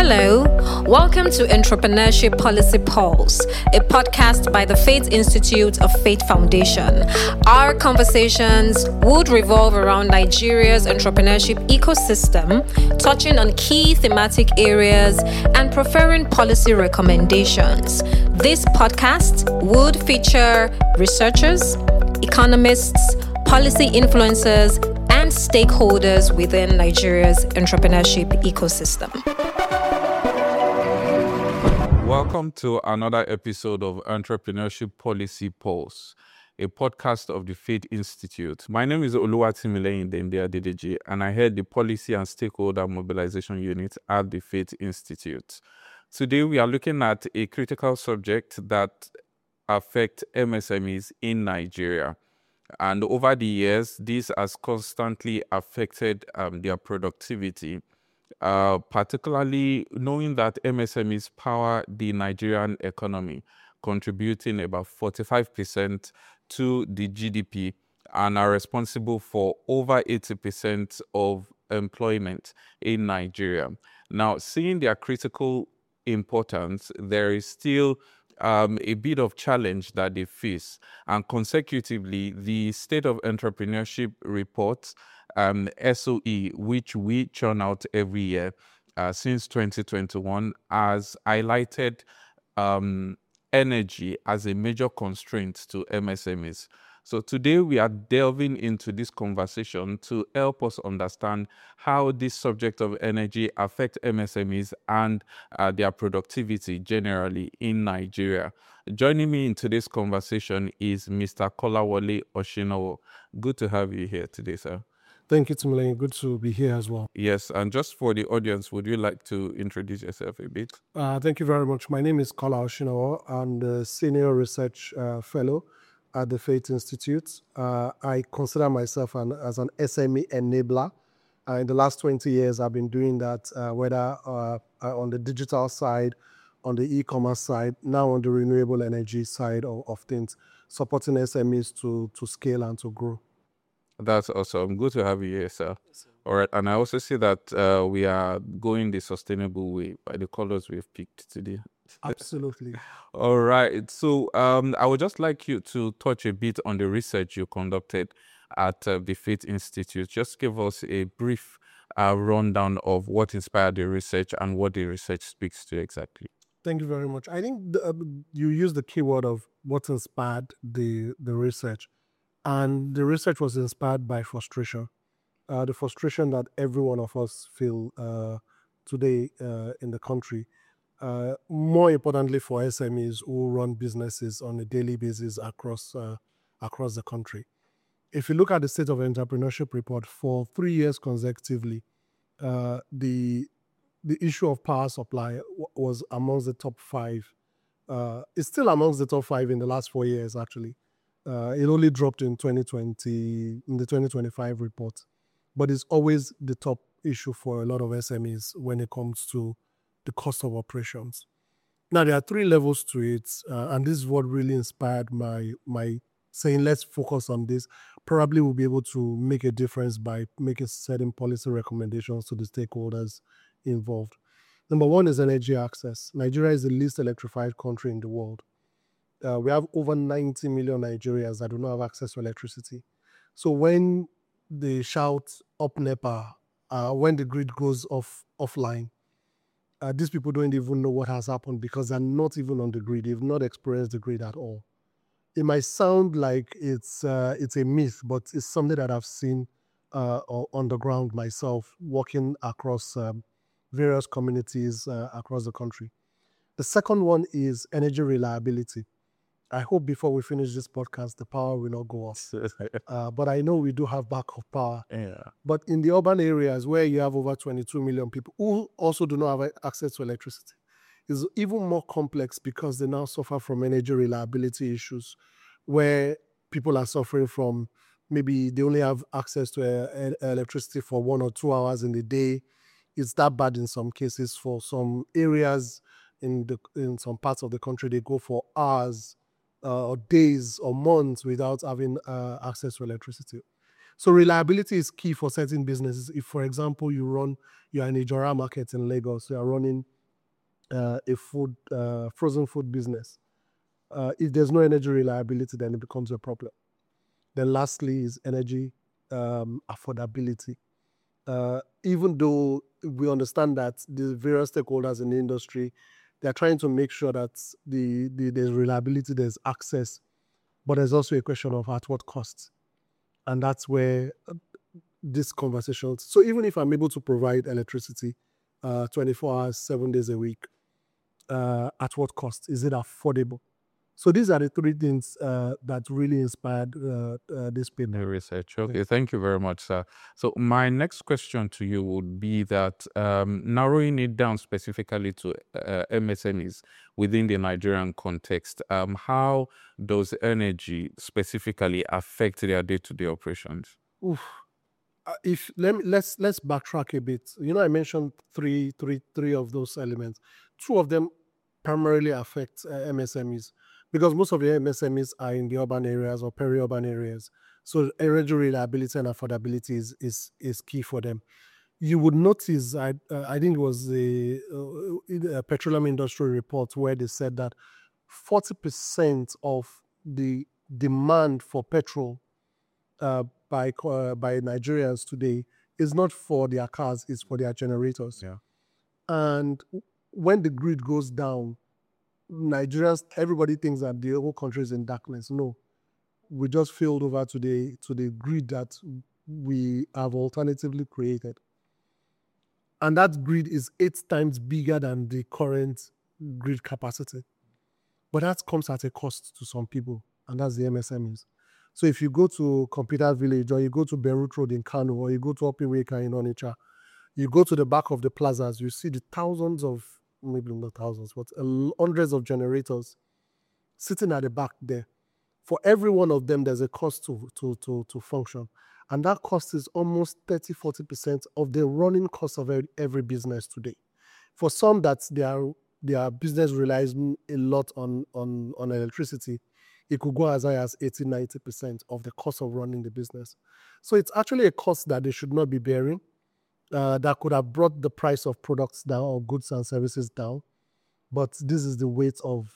Hello, welcome to Entrepreneurship Policy Pulse, a podcast by the Faith Institute of Faith Foundation. Our conversations would revolve around Nigeria's entrepreneurship ecosystem, touching on key thematic areas and preferring policy recommendations. This podcast would feature researchers, economists, policy influencers, and stakeholders within Nigeria's entrepreneurship ecosystem. Welcome to another episode of Entrepreneurship Policy Pulse, a podcast of the Faith Institute. My name is Oluwatimileyin Dende Adedeji, and I head the Policy and Stakeholder Mobilization Unit at the Faith Institute. Today, we are looking at a critical subject that affects MSMEs in Nigeria. And over the years, this has constantly affected their productivity. Particularly knowing that MSMEs power the Nigerian economy, contributing about 45% to the GDP and are responsible for over 80% of employment in Nigeria. Now, seeing their critical importance, there is still a bit of challenge that they face. And consecutively, the State of Entrepreneurship report, SOE, which we churn out every year since 2021, has highlighted energy as a major constraint to MSMEs. So today we are delving into this conversation to help us understand how this subject of energy affects MSMEs and their productivity generally in Nigeria. Joining me in today's conversation is Mr. Kolawole Oshinowo. Good to have you here today, sir. Thank you, Timileyin. Good to be here as well. Yes, and just for the audience, would you like to introduce yourself a bit? Thank you very much. My name is Kola Oshinowo. I'm the Senior Research Fellow at the Faith Institute. I consider myself as an SME enabler. In the last 20 years, I've been doing that, whether on the digital side, on the e-commerce side, now on the renewable energy side of things, supporting SMEs to scale and to grow. That's awesome. Good to have you here, sir. Yes, all right. And I also see that we are going the sustainable way by the colors we've picked today. Absolutely. All right. So I would just like you to touch a bit on the research you conducted at the Faith Institute. Just give us a brief rundown of what inspired the research and what the research speaks to exactly. Thank you very much. I think you used the keyword of what inspired the research. And the research was inspired by frustration, the frustration that every one of us feel today in the country. More importantly for SMEs who run businesses on a daily basis across the country. If you look at the State of Entrepreneurship report, for 3 years consecutively, the issue of power supply was amongst the top 5. It's still amongst the top 5 in the last 4 years, actually. It only dropped in 2020, in the 2025 report. But it's always the top issue for a lot of SMEs when it comes to the cost of operations. Now, there are 3 levels to it, and this is what really inspired my saying, let's focus on this. Probably we'll be able to make a difference by making certain policy recommendations to the stakeholders involved. Number 1 is energy access. Nigeria is the least electrified country in the world. We have over 90 million Nigerians that do not have access to electricity. So when they shout up NEPA, when the grid goes offline, these people don't even know what has happened because they're not even on the grid. They've not experienced the grid at all. It might sound like it's a myth, but it's something that I've seen on the ground myself, working across various communities across the country. The second one is energy reliability. I hope before we finish this podcast, the power will not go off. But I know we do have backup power. Yeah. But in the urban areas where you have over 22 million people who also do not have access to electricity, it's even more complex because they now suffer from energy reliability issues where people are suffering from maybe they only have access to electricity for 1 or 2 hours in the day. It's that bad in some cases. For some areas in some parts of the country, they go for hours or days or months without having access to electricity. So reliability is key for certain businesses. If, for example, you're in a Ijora market in Lagos, you are running a food frozen food business. If there's no energy reliability, then it becomes a problem. Then lastly is energy affordability. Even though we understand that the various stakeholders in the industry, they're trying to make sure that there's reliability, there's access, but there's also a question of at what cost. And that's where this conversation. So even if I'm able to provide electricity 24 hours, 7 days a week, at what cost? Is it affordable? So these are the three things that really inspired this paper. The research. Okay, thank you very much, sir. So my next question to you would be that narrowing it down specifically to MSMEs within the Nigerian context, how does energy specifically affect their day-to-day operations? Let's backtrack a bit. I mentioned three of those elements. Two of them primarily affect MSMEs because most of the MSMEs are in the urban areas or peri-urban areas. So energy reliability and affordability is key for them. You would notice, I think it was a petroleum industry report where they said that 40% of the demand for petrol by Nigerians today is not for their cars, it's for their generators. Yeah. And when the grid goes down, Nigerians, everybody thinks that the whole country is in darkness. No, we just failed over to the grid that we have alternatively created. And that grid is 8 times bigger than the current grid capacity. But that comes at a cost to some people, and that's the MSMEs. So if you go to Computer Village, or you go to Beirut Road in Kano, or you go to Opinweka in Onitsha, you go to the back of the plazas, you see the thousands of, maybe not thousands, but hundreds of generators sitting at the back there. For every one of them, there's a cost to function. And that cost is almost 30-40% of the running cost of every business today. For some, that's their business relies a lot on electricity. It could go as high as 80-90% of the cost of running the business. So it's actually a cost that they should not be bearing. That could have brought the price of products down or goods and services down. But this is the weight of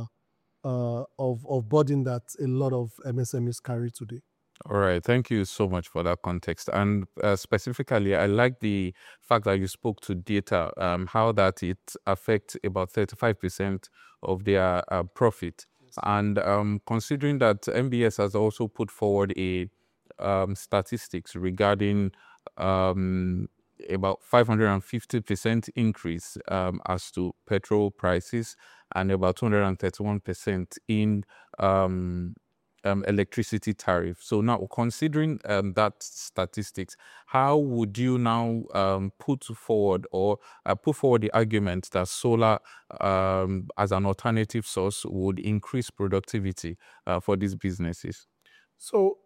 burden that a lot of MSMEs carry today. All right. Thank you so much for that context. And specifically, I like the fact that you spoke to data, how that it affects about 35% of their profit. Yes. And considering that MBS has also put forward a statistics regarding about 550% increase as to petrol prices and about 231% in electricity tariff. So now, considering that statistics, how would you now put forward the argument that solar as an alternative source would increase productivity for these businesses? So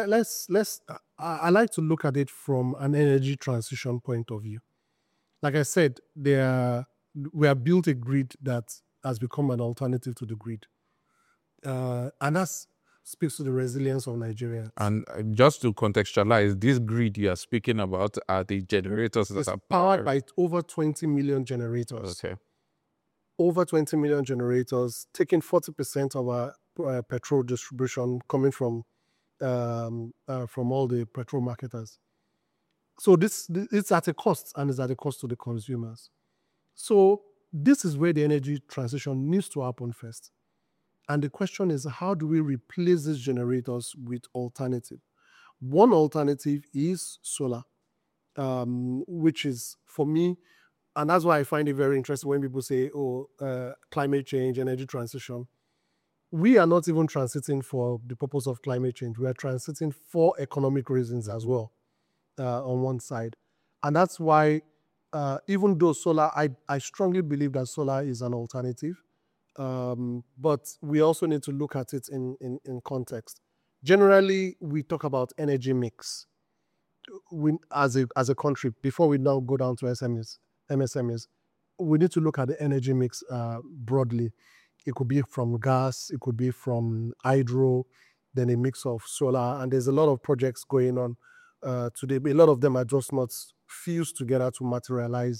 I like to look at it from an energy transition point of view. Like I said, we have built a grid that has become an alternative to the grid. And that speaks to the resilience of Nigerians. And just to contextualize, this grid you are speaking about are the generators that are powered by over 20 million generators. Okay. Over 20 million generators, taking 40% of our petrol distribution coming from all the petrol marketers. So it's at a cost, and it's at a cost to the consumers. So this is where the energy transition needs to happen first. And the question is, how do we replace these generators with alternative? One alternative is solar, which is, for me, and that's why I find it very interesting when people say, climate change, energy transition. We are not even transiting for the purpose of climate change. We are transiting for economic reasons as well, on one side. And that's why, even though solar, I strongly believe that solar is an alternative, but we also need to look at it in context. Generally, we talk about energy mix. As a country, before we now go down to MSMEs, we need to look at the energy mix broadly. It could be from gas, it could be from hydro, then a mix of solar. And there's a lot of projects going on today. A lot of them are just not fused together to materialize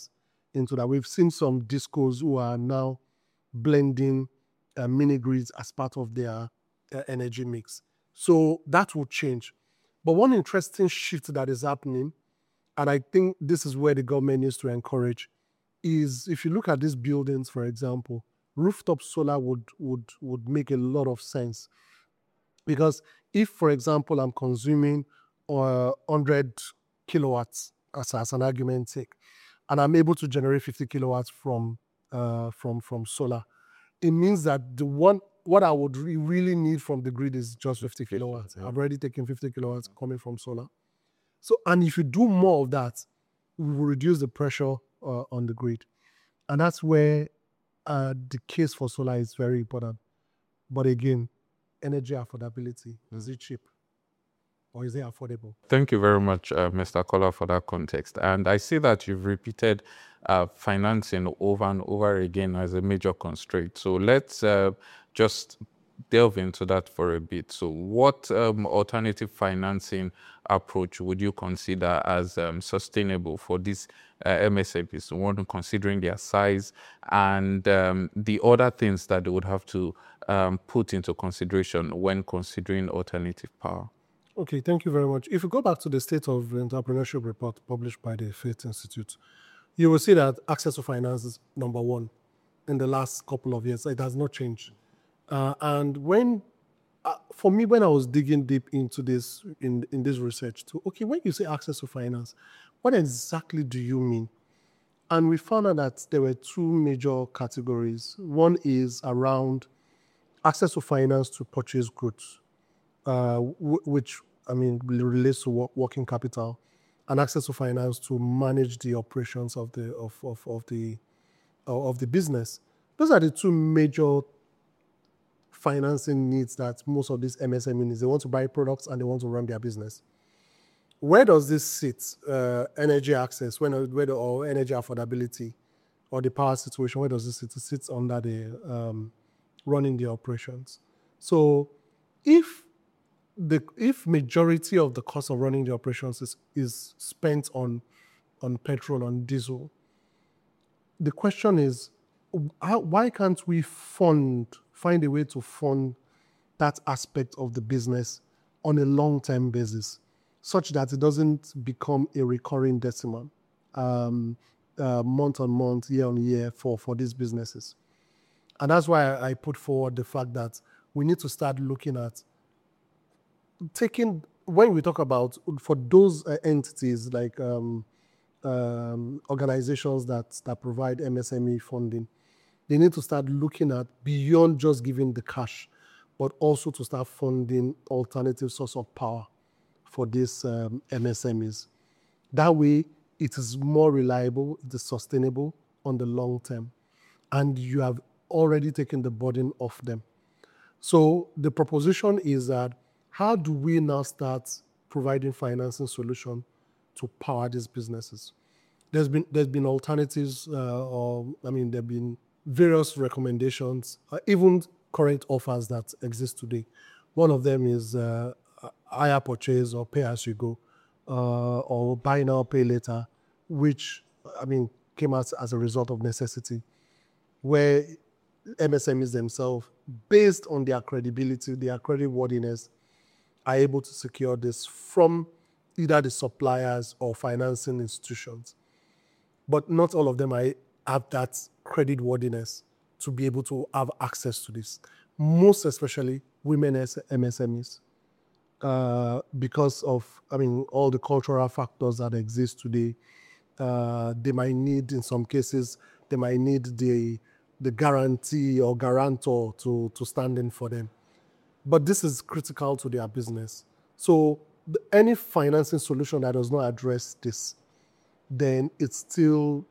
into that. We've seen some discos who are now blending mini grids as part of their energy mix. So that will change. But one interesting shift that is happening, and I think this is where the government needs to encourage, is if you look at these buildings, for example, rooftop solar would make a lot of sense. Because if, for example, I'm consuming 100 kilowatts as an argument's sake, and I'm able to generate 50 kilowatts from solar, it means that what I would really need from the grid is just 50 kilowatts. Yeah. I've already taken 50 kilowatts coming from solar. So, and if you do more of that, we will reduce the pressure on the grid. And that's where the case for solar is very important. But again, energy affordability, is it cheap? Or is it affordable? Thank you very much, Mr. Kola, for that context. And I see that you've repeated financing over and over again as a major constraint. So let's just delve into that for a bit. So what alternative financing approach would you consider as sustainable for these MSMEs, one considering their size and the other things that they would have to put into consideration when considering alternative power? Okay, thank you very much. If you go back to the State of Entrepreneurship report published by the Faith Institute, you will see that access to finance is number one in the last couple of years. It has not changed. And for me, when I was digging deep into this, in this research, when you say access to finance, what exactly do you mean? And we found out that there were two major categories. One is around access to finance to purchase goods, which relates to working capital, and access to finance to manage the operations of the business. Those are the two major financing needs that most of these MSMEs, they want to buy products and they want to run their business. Where does this sit? Energy access, or energy affordability, or the power situation, where does this sit? It sits under the running the operations. So if majority of the cost of running the operations is spent on petrol, on diesel, the question is, why can't we find a way to fund that aspect of the business on a long-term basis, such that it doesn't become a recurring decimal, month on month, year on year for these businesses? And that's why I put forward the fact that we need to start looking at when we talk about, for those entities like organizations that provide MSME funding, they need to start looking at beyond just giving the cash, but also to start funding alternative source of power for these MSMEs. That way, it is more reliable, it is sustainable on the long term, and you have already taken the burden off them. So the proposition is that, how do we now start providing financing solution to power these businesses? There's been alternatives, there have been various recommendations, even current offers that exist today. One of them is hire purchase or pay as you go, or buy now, pay later, which came out as a result of necessity, where MSMEs themselves, based on their credibility, their creditworthiness, are able to secure this from either the suppliers or financing institutions. But not all of them have that creditworthiness to be able to have access to this. Most especially women as MSMEs, because of all the cultural factors that exist today. They might need, in some cases, the guarantee or guarantor to stand in for them. But this is critical to their business. So any financing solution that does not address this, then it's still,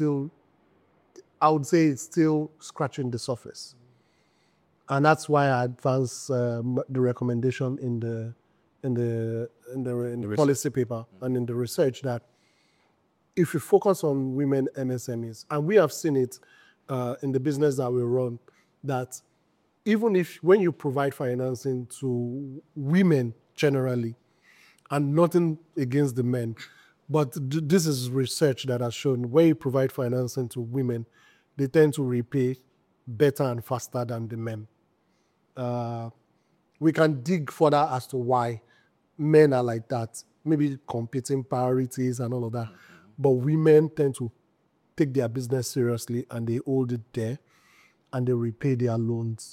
I would say it's still scratching the surface. And that's why I advanced the recommendation in the policy paper and in the research, that if you focus on women MSMEs, and we have seen it in the business that we run, that even when you provide financing to women generally, and nothing against the men, But this is research that has shown where you provide financing to women, they tend to repay better and faster than the men. We can dig further as to why men are like that, maybe competing priorities and all of that. But women tend to take their business seriously and they hold it there and they repay their loans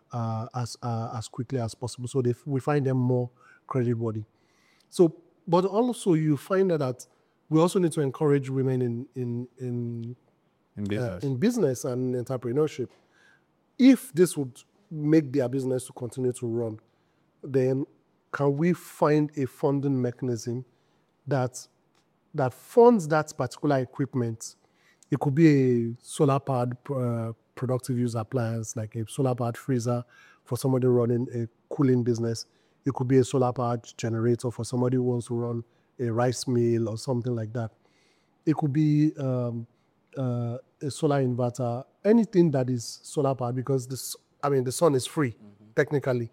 as quickly as possible. So we find them more creditworthy. So, but also you find that we also need to encourage women in business and entrepreneurship. If this would make their business to continue to run, then can we find a funding mechanism that funds that particular equipment? It could be a solar-powered productive use appliance, like a solar-powered freezer for somebody running a cooling business. It could be a solar-powered generator for somebody who wants to run a rice mill or something like that. It could be a solar inverter, anything that is solar-powered, because the sun is free, technically.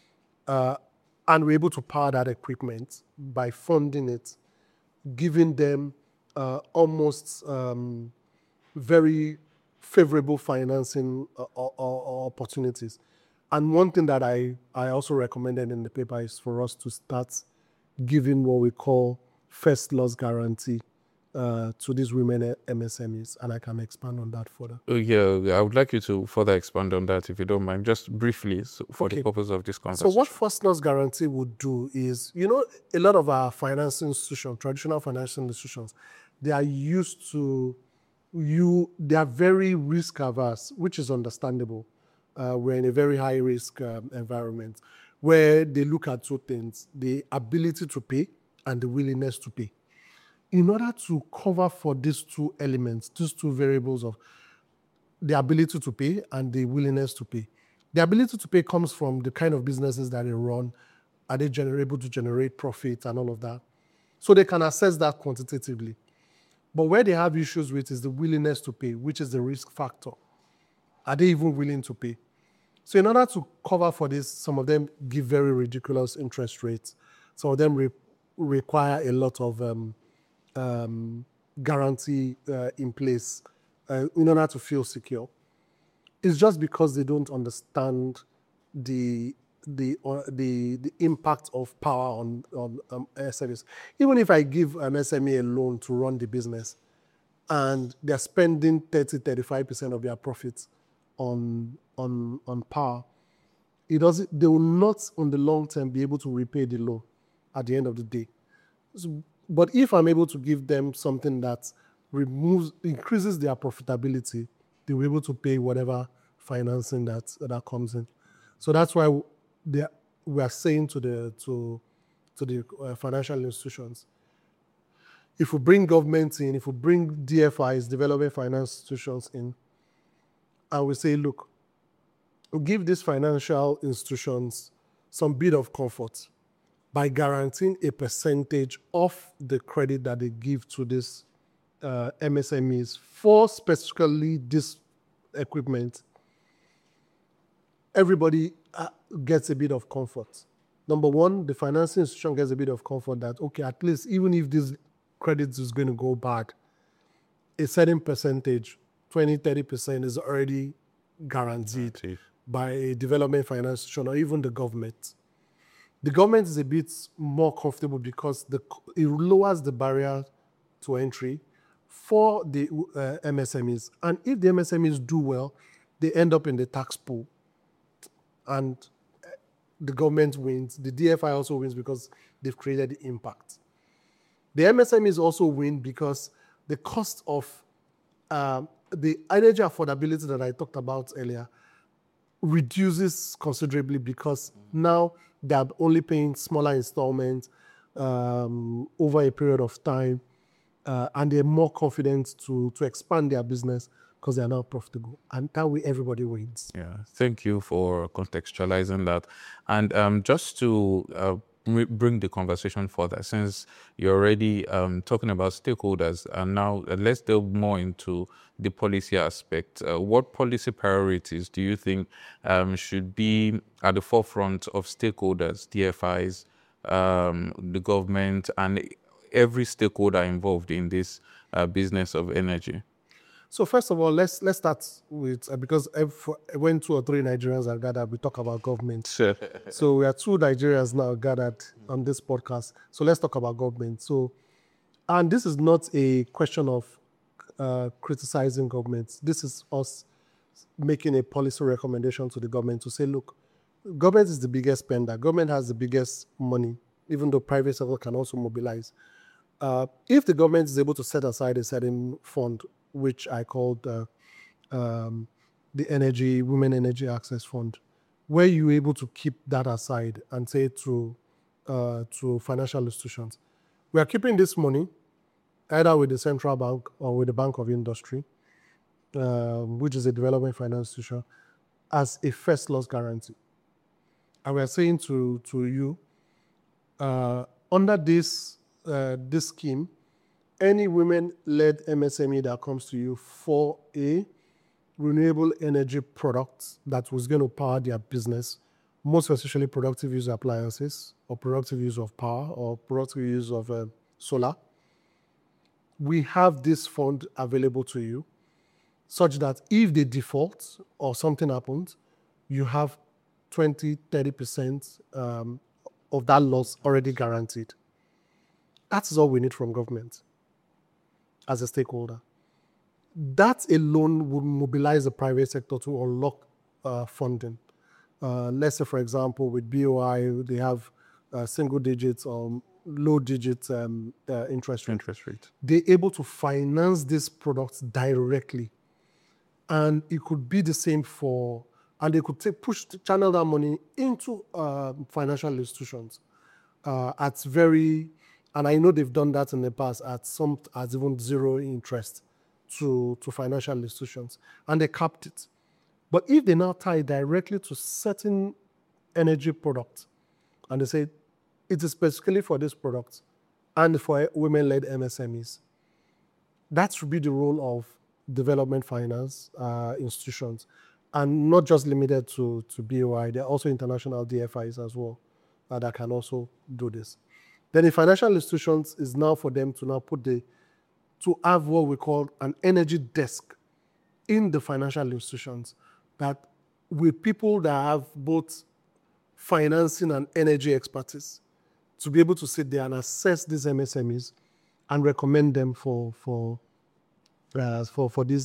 And we're able to power that equipment by funding it, giving them almost very favorable financing opportunities. And one thing that I also recommended in the paper is for us to start giving what we call first loss guarantee to these women MSMEs, and I can expand on that further. Yeah, I would like you to further expand on that, if you don't mind, just briefly, for the purpose of this conversation. So what first loss guarantee would do is, a lot of our financial institutions, traditional financial institutions, they are used to they are very risk averse, which is understandable. We're in a very high risk environment where they look at two things: the ability to pay and the willingness to pay. In order to cover for these two elements, these two variables of the ability to pay and the willingness to pay. The ability to pay comes from the kind of businesses that they run. Are they able to generate profit and all of that? So they can assess that quantitatively. But where they have issues with is the willingness to pay, which is the risk factor. Are they even willing to pay? So in order to cover for this, some of them give very ridiculous interest rates. Some of them require a lot of guarantee in place in order to feel secure. It's just because they don't understand the impact of power on SMEs. Even if I give an SME a loan to run the business and they're spending 30-35% of their profits on power, they will not on the long term be able to repay the loan at the end of the day. But if I'm able to give them something that increases their profitability, they'll be able to pay whatever financing that comes in. So that's why we are saying to the financial institutions, if we bring government in, if we bring DFIs, development finance institutions in, and we say, look, we'll give these financial institutions some bit of comfort by guaranteeing a percentage of the credit that they give to these MSMEs for specifically this equipment, everybody gets a bit of comfort. Number one, the financing institution gets a bit of comfort that, okay, at least even if this credit is going to go bad, a certain percentage, 20-30%, is already guaranteed by a development finance institution or even the government. The government is a bit more comfortable because it lowers the barrier to entry for the MSMEs. And if the MSMEs do well, they end up in the tax pool. And the government wins. The DFI also wins because they've created the impact. The MSMEs also win because the cost of the energy affordability that I talked about earlier reduces considerably because now they're only paying smaller installments over a period of time, and they're more confident to expand their business because they're now profitable. And that way, everybody wins. Yeah, thank you for contextualizing that. And just to bring the conversation further, since you're already talking about stakeholders, and now let's delve more into the policy aspect. What policy priorities do you think should be at the forefront of stakeholders, DFIs, the government, and every stakeholder involved in this business of energy? So first of all, let's start with because when 2 or 3 Nigerians are gathered, we talk about government. Sure. So we are 2 Nigerians now gathered on this podcast. So let's talk about government. So, and this is not a question of criticizing government. This is us making a policy recommendation to the government to say, look, government is the biggest spender. Government has the biggest money, even though private sector can also mobilize. If the government is able to set aside a certain fund, which I called the Women Energy Access Fund, where you're able to keep that aside and say to financial institutions, we are keeping this money either with the central bank or with the Bank of Industry, which is a development finance institution, as a first loss guarantee. And we are saying to you, under this scheme, any women-led MSME that comes to you for a renewable energy product that was going to power their business, most especially productive use appliances or productive use of power or productive use of solar, we have this fund available to you such that if they default or something happens, you have 20-30% of that loss already guaranteed. That's all we need from government as a stakeholder. That alone would mobilize the private sector to unlock funding. Let's say, for example, with BOI, they have single digits or low digits interest rate. They're able to finance these products directly. And it could be the same and they could channel that money into financial institutions and I know they've done that in the past at even zero interest to financial institutions, and they capped it. But if they now tie directly to certain energy products, and they say it is specifically for this product and for women-led MSMEs, that should be the role of development finance institutions, and not just limited to BOI. There are also international DFIs as well that can also do this. Then the financial institutions is now for them to now to have what we call an energy desk in the financial institutions, that with people that have both financing and energy expertise to be able to sit there and assess these MSMEs and recommend them for this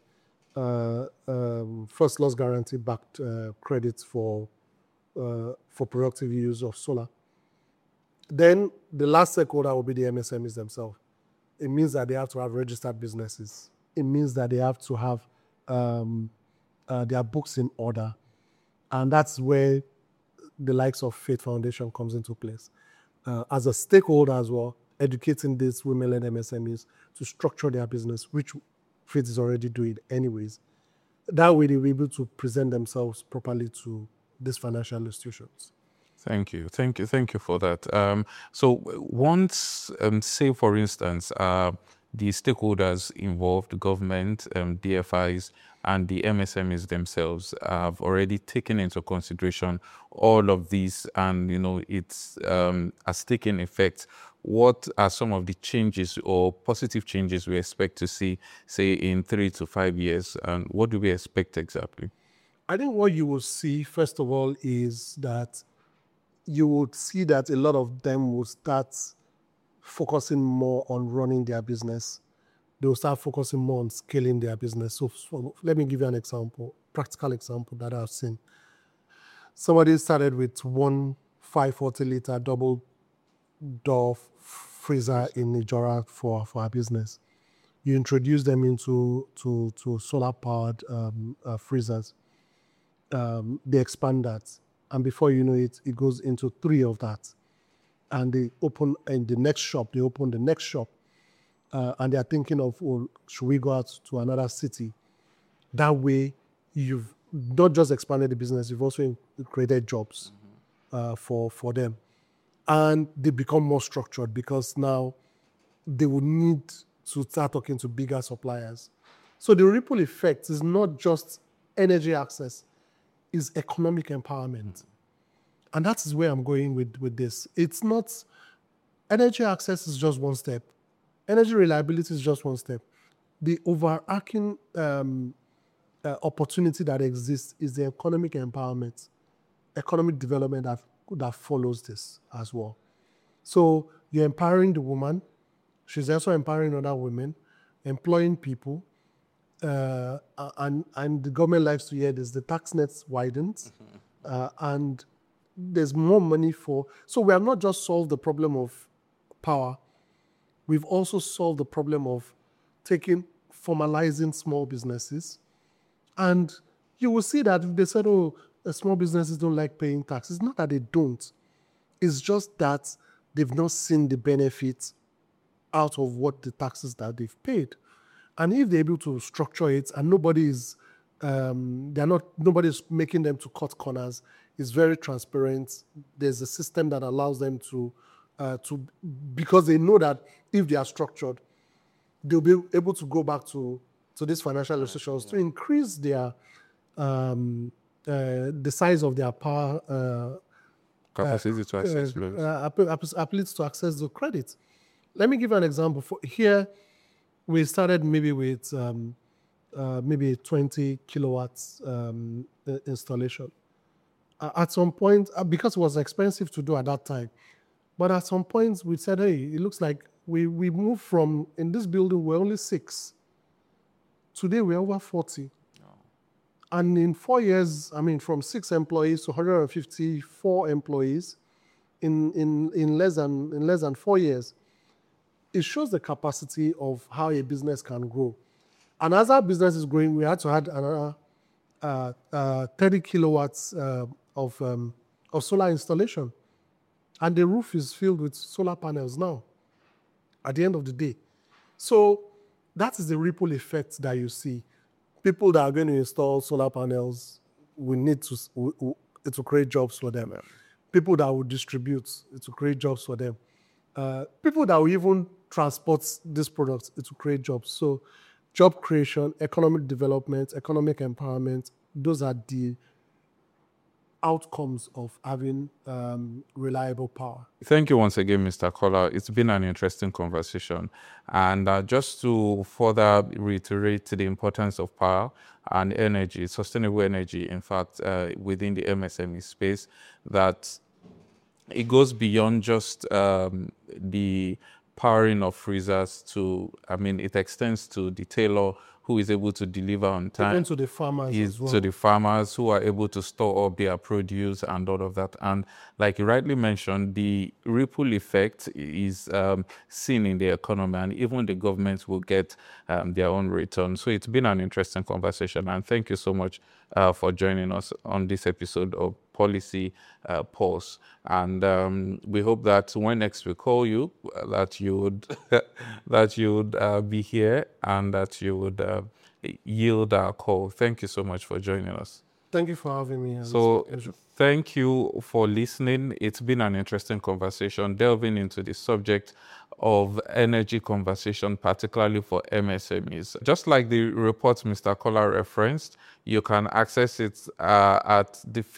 first loss guarantee backed credits for productive use of solar. Then the last stakeholder will be the MSMEs themselves. It means that they have to have registered businesses. It means that they have to have their books in order. And that's where the likes of Faith Foundation comes into place. As a stakeholder as well, educating these women-led MSMEs to structure their business, which Faith is already doing anyways. That way they'll be able to present themselves properly to these financial institutions. Thank you for that. So once, say for instance, the stakeholders involved, government, DFIs, and the MSMEs themselves have already taken into consideration all of these, and it's has taken effect. What are some of the changes or positive changes we expect to see, say, in 3 to 5 years, and what do we expect exactly? I think what you will see, first of all, is that you would see that a lot of them will start focusing more on running their business. They will start focusing more on scaling their business. So let me give you an example, practical example that I've seen. Somebody started with one 540-liter double door freezer in Ijora for our business. You introduce them into solar-powered freezers. They expand that. And before you know it, it goes into 3 of that. And they open in the next shop, and they're thinking of, should we go out to another city? That way, you've not just expanded the business, you've also created jobs for them. And they become more structured because now they will need to start talking to bigger suppliers. So the ripple effect is not just energy access, is economic empowerment. And that is where I'm going with this. It's not Energy access is just one step. Energy reliability is just one step. The overarching opportunity that exists is the economic empowerment, economic development that follows this as well. So you're empowering the woman. She's also empowering other women, employing people. And the government likes to hear this. The tax nets widens, and there's more money for. So we have not just solved the problem of power. We've also solved the problem of formalizing small businesses. And you will see that if they said, oh, small businesses don't like paying tax, it's not that they don't. It's just that they've not seen the benefits out of what the taxes that they've paid. And if they're able to structure it and nobody's making them to cut corners, it's very transparent. There's a system that allows them to because they know that if they are structured, they'll be able to go back to these financial institutions to increase their the size of their power capacity to access loans. Ability to access the credit. Let me give you an example. Here, we started maybe with maybe 20 kilowatts installation. At some point, because it was expensive to do at that time, but at some point we said, hey, it looks like we moved from, in this building, we're only 6. Today, we're over 40. And in 4 years, from 6 employees to 154 employees in less than 4 years. It shows the capacity of how a business can grow. And as our business is growing, we had to add another 30 kilowatts of solar installation. And the roof is filled with solar panels now, at the end of the day. So that is the ripple effect that you see. People that are going to install solar panels will need to create jobs for them. People that will distribute, it will create jobs for them. People that will even transport these products, it will create jobs. So job creation, economic development, economic empowerment, those are the outcomes of having reliable power. Thank you once again, Mr. Kola. It's been an interesting conversation. And just to further reiterate the importance of power and energy, sustainable energy, in fact, within the MSME space, that it goes beyond just the powering of freezers to, it extends to the tailor who is able to deliver on time. Even to the farmers as well. To the farmers who are able to store up their produce and all of that. And like you rightly mentioned, the ripple effect is seen in the economy, and even the governments will get their own return. So it's been an interesting conversation, and thank you so much for joining us on this episode of Policy Pulse. And we hope that when next we call you, that you would be here and that you would yield our call. Thank you so much for joining us. Thank you for having me. So thank you for listening. It's been an interesting conversation delving into the subject of energy conservation, particularly for MSMEs. Just like the report Mr. Kola referenced, you can access it at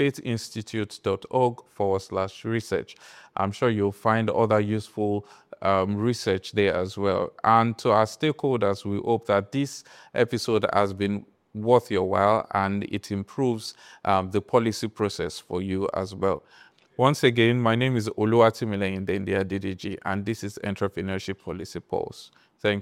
thefaithinstitute.org/research. I'm sure you'll find other useful research there as well. And to our stakeholders, we hope that this episode has been worth your while and it improves the policy process for you as well. Once again, my name is Oluwatimile Indendia DDG, and this is Entrepreneurship Policy Pulse. Thank you.